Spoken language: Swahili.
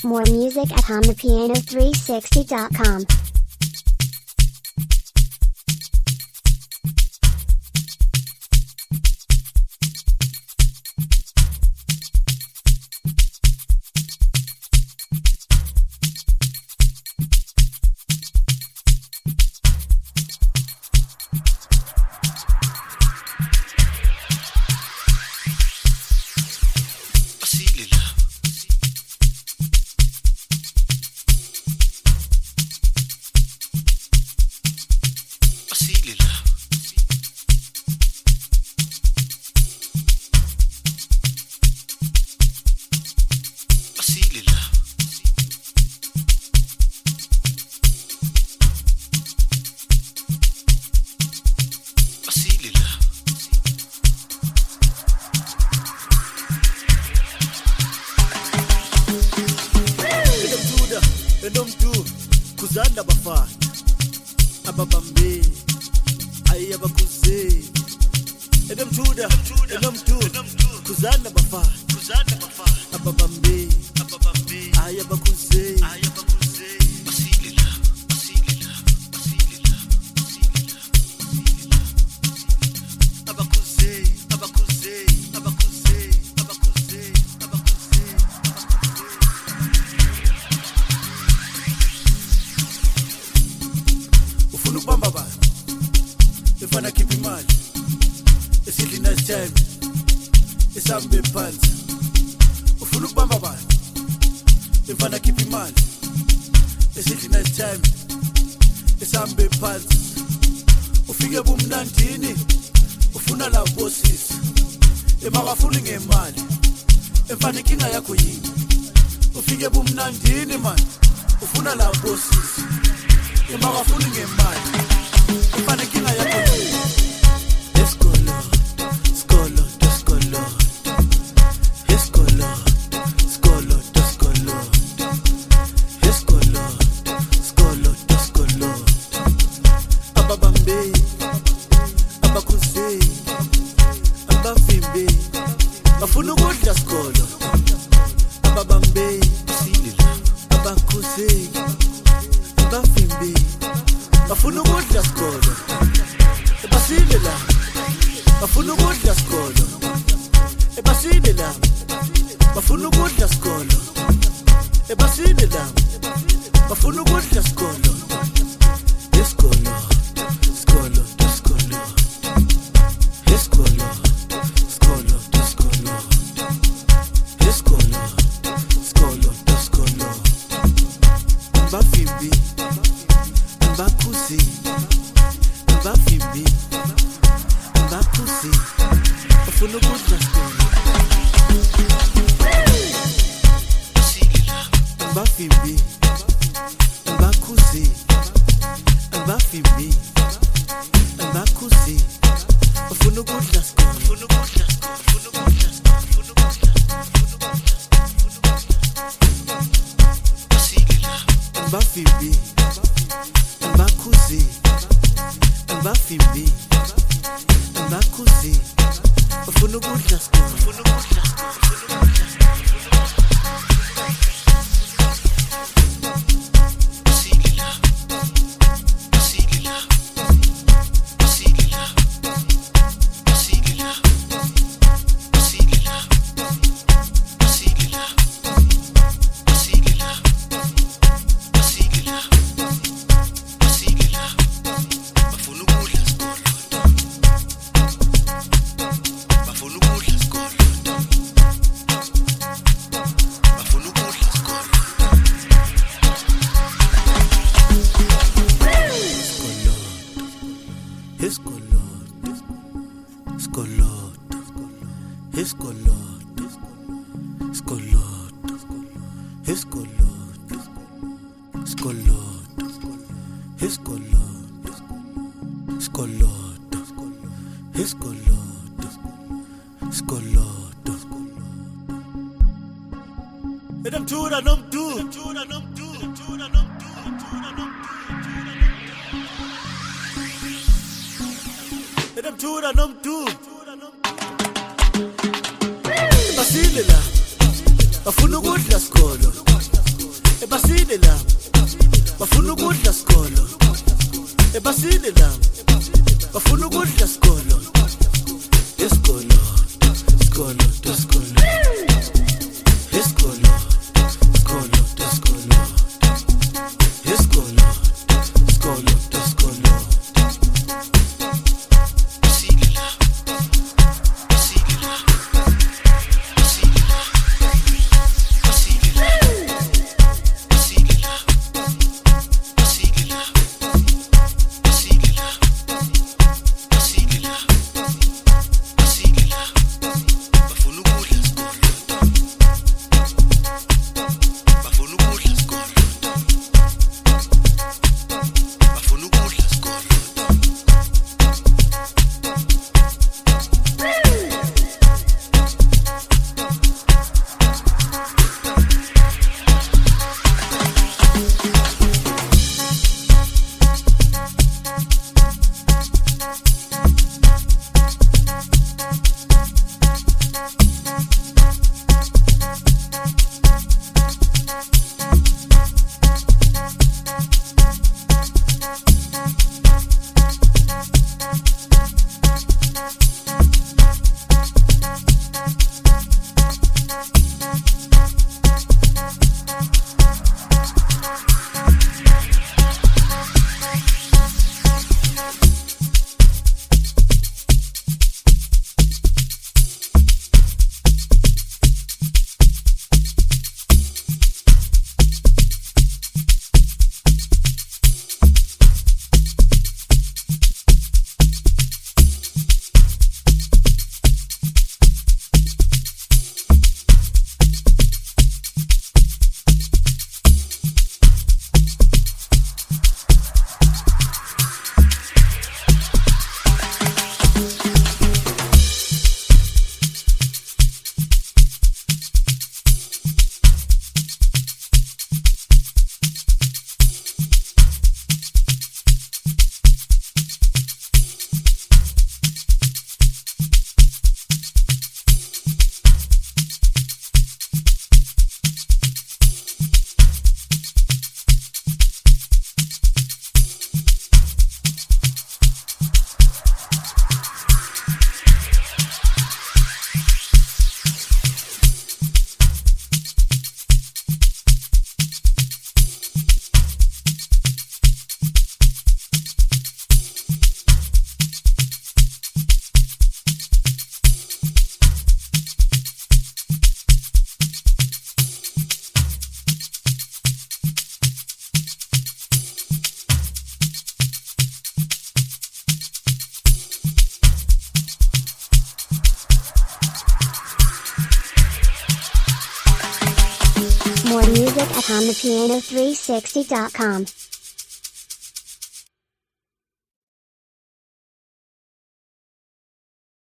More music at HumThePiano360.com. Kuzanda bafana ababambe ayabakuze edemthuda kuzanda bafana ababambe ayabakuze Ifana keep imali esidli nice time esambe phansi ufuna ukubamba bani ifana keep imali esidli nice time esambe phansi ufike bumnandini ufuna la bosses emabafuni ngemali emfana inkinga yakho yini ufike bumnandini man ufuna la bosses emabafuni ngemali emfana inkinga yakho yini Bafuna ukudla skolo ababambe abakhuze abafimbi bafuna ukudla skolo ebasile la bafuna ukudla skolo ebasile la bafuna ukudla skolo ebasile la bafuna ukudla skolo skolo skolo skolo skolo Basile la bafuna ukudla skolo ebasile la bafuna ukudla sikolo ebasile la bafuna ukudla sikolo isikolo sikolo isikolo isikolo sikolo isikolo isikolo sikolo isikolo More music at HondaPiano360.com.